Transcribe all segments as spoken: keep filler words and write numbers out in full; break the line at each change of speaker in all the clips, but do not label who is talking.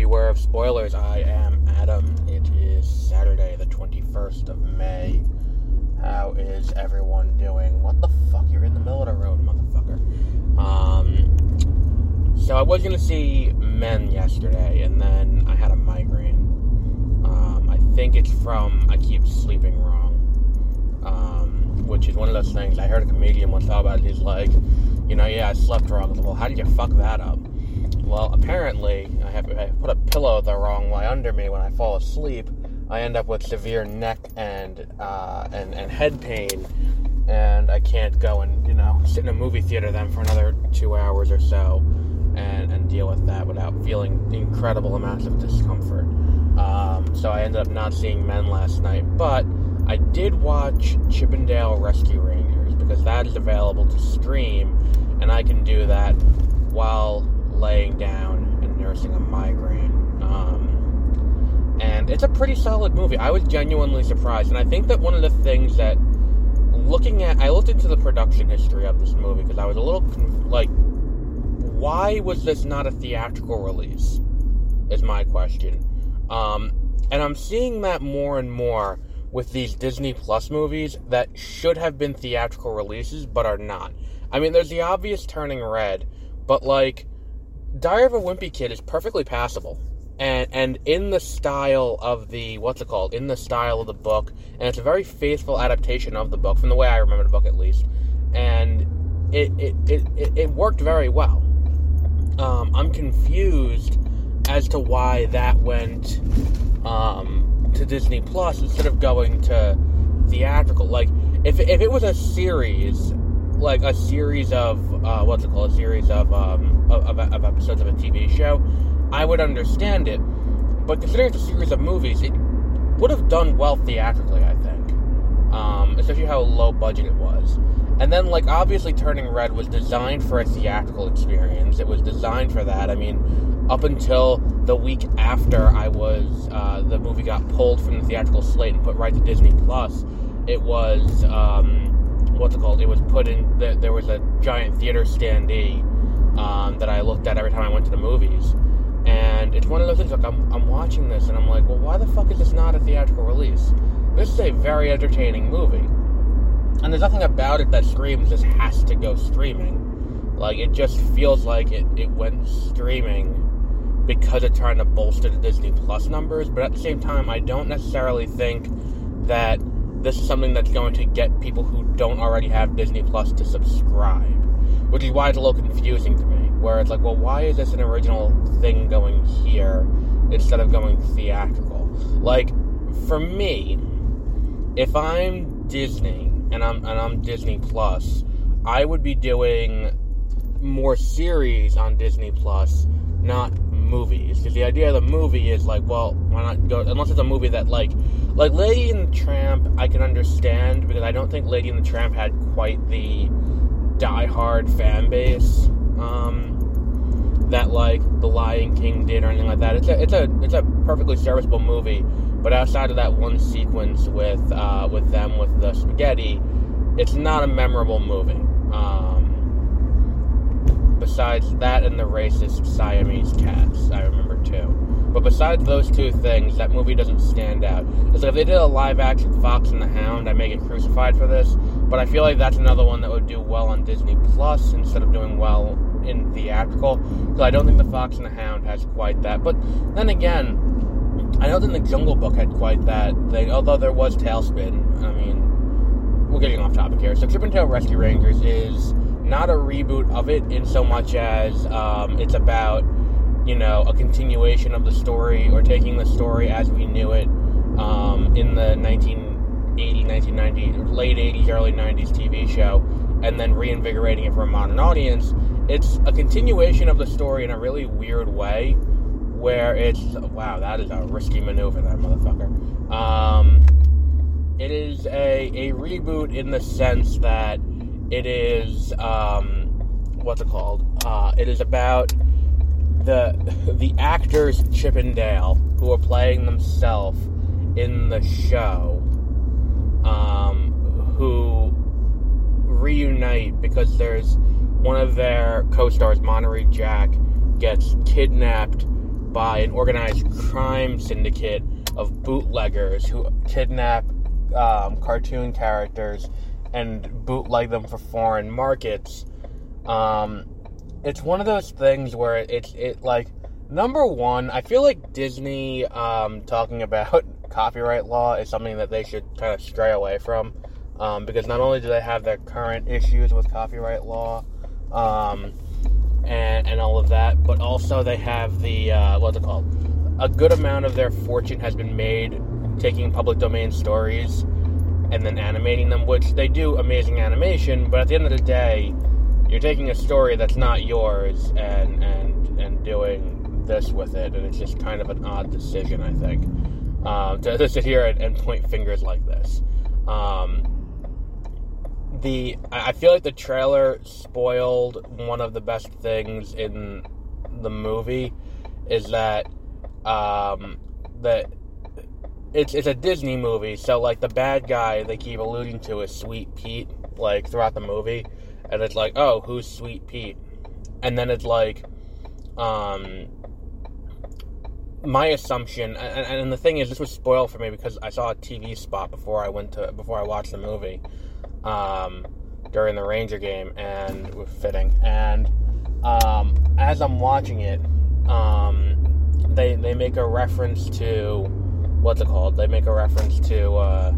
beware of spoilers. I am Adam. It is Saturday, the twenty-first of May. How is everyone doing? What the fuck? You're in the middle of the road, motherfucker. Um, so I was going to see Men yesterday, and then I had a migraine. Um, I think it's from I keep sleeping wrong, um, which is one of those things. I heard a comedian once talk about it. He's like, you know, yeah, I slept wrong. Well, how did you fuck that up? Well, apparently, I have I put a pillow the wrong way under me when I fall asleep. I end up with severe neck and uh, and and head pain, and I can't go and, you know, sit in a movie theater then for another two hours or so, and, and deal with that without feeling incredible amounts of discomfort. Um, so I ended up not seeing Men last night, but I did watch Chip 'n Dale Rescue Rangers because that is available to stream, and I can do that while laying down and nursing a migraine. Um, and it's a pretty solid movie. I was genuinely surprised, and I think that one of the things that, looking at, I looked into the production history of this movie, because I was a little, like, why was this not a theatrical release, is my question. Um, and I'm seeing that more and more with these Disney Plus movies that should have been theatrical releases, but are not. I mean, there's the obvious Turning Red, but, like, Diary of a Wimpy Kid is perfectly passable, and and in the style of the, what's it called, in the style of the book, and it's a very faithful adaptation of the book, from the way I remember the book at least, and it it, it, it, it worked very well. Um, I'm confused as to why that went um, to Disney Plus instead of going to theatrical. Like, if, if it was a series, like a series of, uh, what's it called, a series of, um, of, of episodes of a T V show, I would understand it. But considering it's a series of movies, it would have done well theatrically, I think. Um, especially how low budget it was. And then, like, obviously Turning Red was designed for a theatrical experience. It was designed for that. I mean, up until the week after I was, uh, the movie got pulled from the theatrical slate and put right to Disney Plus, it was, um... what's it called, it was put in, the, there was a giant theater standee um, that I looked at every time I went to the movies, and it's one of those things, like, I'm, I'm watching this, and I'm like, well, why the fuck is this not a theatrical release? This is a very entertaining movie, and there's nothing about it that screams this has to go streaming. Like, it just feels like it, it went streaming because it's trying to bolster the Disney Plus numbers, but at the same time, I don't necessarily think that this is something that's going to get people who don't already have Disney Plus to subscribe, which is why it's a little confusing to me, where it's like, well, why is this an original thing going here instead of going theatrical? Like, for me, if I'm Disney, and I'm, and I'm Disney Plus, I would be doing more series on Disney Plus, not movies, because the idea of the movie is like, well, why not go, unless it's a movie that, like, like Lady and the Tramp, I can understand, because I don't think Lady and the Tramp had quite the die-hard fan base, um, that, like, The Lion King did, or anything like that. It's a, it's a, it's a perfectly serviceable movie, but outside of that one sequence with, uh, with them with the spaghetti, it's not a memorable movie. Um, Besides that and the racist Siamese cats, I remember too. But besides those two things, that movie doesn't stand out. It's like if they did a live-action Fox and the Hound, I'd make it crucified for this. But I feel like that's another one that would do well on Disney Plus instead of doing well in theatrical. Because I don't think the Fox and the Hound has quite that. But then again, I don't think the Jungle Book had quite that thing. Although there was Tailspin. I mean, we're getting off topic here. So Chip 'n Dale Rescue Rangers is not a reboot of it in so much as um, it's about, you know, a continuation of the story, or taking the story as we knew it um, in the nineteen eighty, nineteen ninety, late eighties, early nineties T V show, and then reinvigorating it for a modern audience. It's a continuation of the story in a really weird way, where it's, wow, that is a risky maneuver, that motherfucker. Um, it is a, a reboot in the sense that it is, um, what's it called? Uh, it is about the the actors Chip 'n Dale, who are playing themselves in the show, um, who reunite because there's one of their co-stars, Monterey Jack, gets kidnapped by an organized crime syndicate of bootleggers who kidnap um, cartoon characters and bootleg them for foreign markets. Um, it's one of those things where it's it, it like number one, I feel like Disney um, talking about copyright law is something that they should kind of stray away from, um, because not only do they have their current issues with copyright law, um, and and all of that, but also they have the uh, what's it called? A good amount of their fortune has been made taking public domain stories and then animating them, which they do amazing animation, but at the end of the day, you're taking a story that's not yours and and and doing this with it, and it's just kind of an odd decision, I think, um, to, to sit here and, and point fingers like this. Um, the I feel like the trailer spoiled one of the best things in the movie, is that um, that it's it's a Disney movie, so like the bad guy they keep alluding to is Sweet Pete, like throughout the movie, and it's like, oh, who's Sweet Pete? And then it's like, um, my assumption, and, and the thing is, this was spoiled for me because I saw a T V spot before I went to before I watched the movie, um, during the Ranger game, and it was fitting. And um, as I'm watching it, um, they they make a reference to what's it called? They make a reference to uh,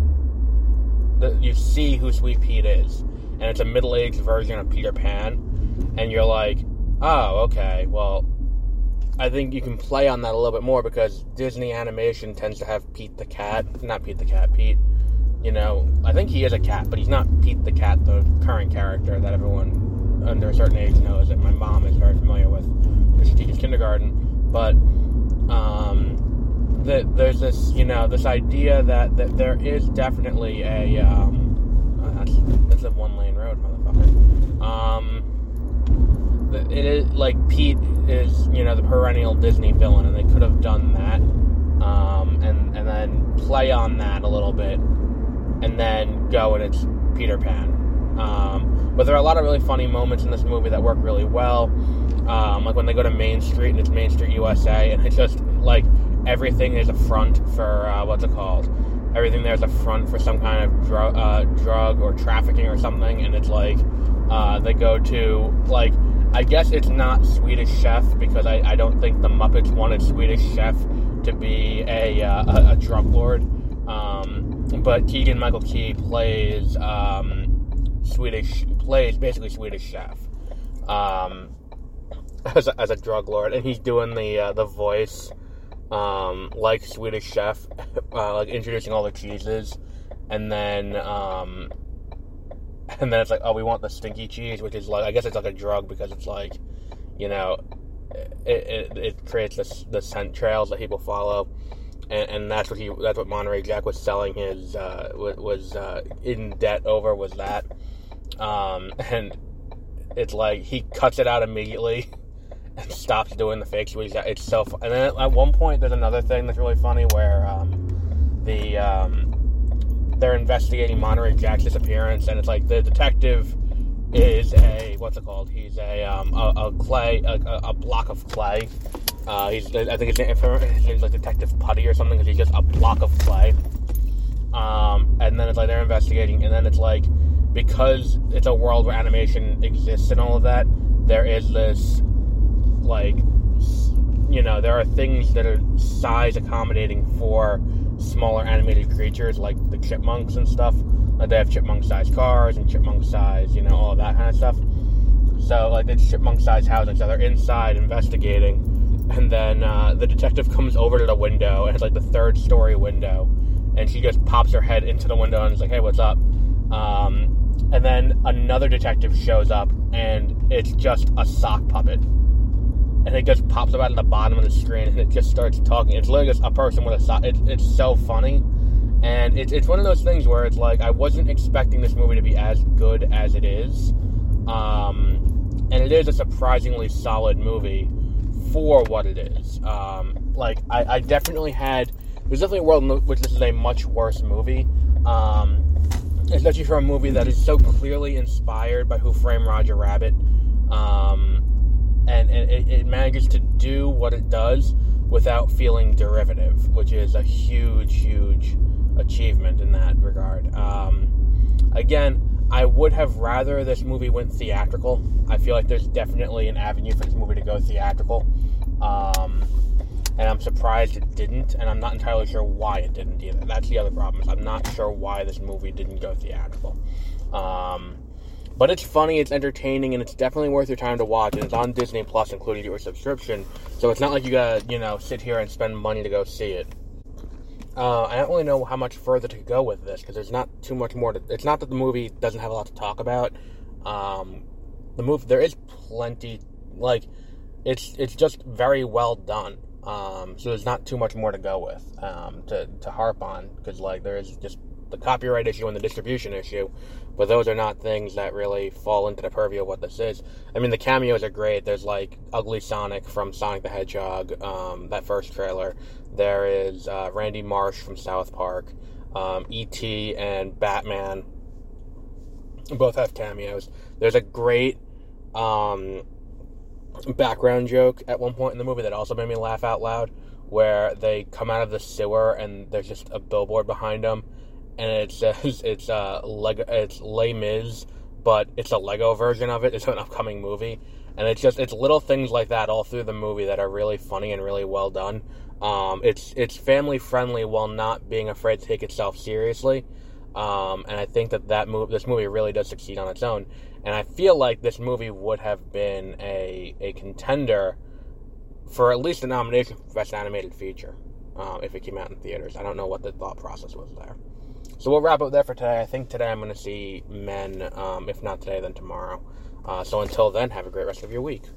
the, you see who Sweet Pete is, and it's a middle-aged version of Peter Pan, and you're like, oh, okay, well, I think you can play on that a little bit more because Disney animation tends to have Pete the Cat, not Pete the Cat, Pete, you know, I think he is a cat, but he's not Pete the Cat, the current character that everyone under a certain age knows, that my mom is very familiar with because she teaches kindergarten, but, um, the, there's this, you know, this idea that, that there is definitely a, um, oh, that's, that's a one-lane road, motherfucker, um, it is, like, Pete is, you know, the perennial Disney villain, and they could have done that, um, and, and then play on that a little bit, and then go and it's Peter Pan. Um, but there are a lot of really funny moments in this movie that work really well, um, like when they go to Main Street, and it's Main Street U S A, and it's just, like, everything is a front for, uh, what's it called? Everything there's a front for some kind of dr- uh, drug or trafficking or something, and it's like, uh, they go to, like, I guess it's not Swedish Chef, because I, I don't think the Muppets wanted Swedish Chef to be a uh, a, a drug lord. Um, but Keegan-Michael Key plays um, Swedish plays basically Swedish Chef um, as a, as a drug lord, and he's doing the uh, the voice um, like Swedish Chef, uh, like introducing all the cheeses, and then. Um, And then it's like, oh, we want the stinky cheese, which is like, I guess it's like a drug because it's like, you know, it it, it creates this, the scent trails that people follow, and, and that's what he that's what Monterey Jack was selling his uh, was uh, in debt over was that, um, and it's like he cuts it out immediately and stops doing the fake sweet. It's so fun. And then at one point there's another thing that's really funny where um, the um, they're investigating Monterey Jack's disappearance, and it's like the detective is a what's it called? He's a um, a, a clay, a, a block of clay. Uh, he's I think his name, his name's like Detective Putty or something, because he's just a block of clay. Um, and then it's like they're investigating, and then it's like because it's a world where animation exists and all of that, there is this like you know there are things that are size accommodating for smaller animated creatures like the chipmunks and stuff. Like they have chipmunk-sized cars and chipmunk-sized, you know, all of that kind of stuff. So like it's chipmunk-sized housing, so they're inside investigating, and then uh, the detective comes over to the window, and it's like the third story window, and she just pops her head into the window and is like, "Hey, what's up?" Um, and then another detective shows up, and it's just a sock puppet. And it just pops up out of the bottom of the screen, and it just starts talking. It's literally just a person with a sock. It, it's so funny. And it's it's one of those things where it's like, I wasn't expecting this movie to be as good as it is. Um, and it is a surprisingly solid movie for what it is. Um, like, I, I definitely had... There's definitely a world in which this is a much worse movie. Um, especially for a movie that is so clearly inspired by Who Framed Roger Rabbit. Um... and, and it, it manages to do what it does without feeling derivative, which is a huge, huge achievement in that regard. Um, again, I would have rather this movie went theatrical. I feel like there's definitely an avenue for this movie to go theatrical. Um, and I'm surprised it didn't, and I'm not entirely sure why it didn't either. That's the other problem, is I'm not sure why this movie didn't go theatrical. Um, but it's funny, it's entertaining, and it's definitely worth your time to watch, and it's on Disney Plus, including your subscription, so it's not like you gotta, you know, sit here and spend money to go see it. Uh, I don't really know how much further to go with this, because there's not too much more to... It's not that the movie doesn't have a lot to talk about. Um, the movie, there is plenty, like, it's it's just very well done. Um, so there's not too much more to go with, um, to, to harp on, because, like, there is just the copyright issue and the distribution issue, but those are not things that really fall into the purview of what this is. I mean, the cameos are great. There's, like, Ugly Sonic from Sonic the Hedgehog, um, that first trailer. There is uh, Randy Marsh from South Park. Um, E T and Batman both have cameos. There's a great um, background joke at one point in the movie that also made me laugh out loud, where they come out of the sewer and there's just a billboard behind them, and it says it's uh, Lego, it's Les Mis, but it's a Lego version of it. It's an upcoming movie, and it's just it's little things like that all through the movie that are really funny and really well done. Um, it's it's family friendly while not being afraid to take itself seriously, um, and I think that that move this movie really does succeed on its own. And I feel like this movie would have been a a contender for at least a nomination for Best Animated Feature um, if it came out in theaters. I don't know what the thought process was there. So we'll wrap up there for today. I think today I'm going to see Men. Um, if not today, then tomorrow. Uh, so until then, have a great rest of your week.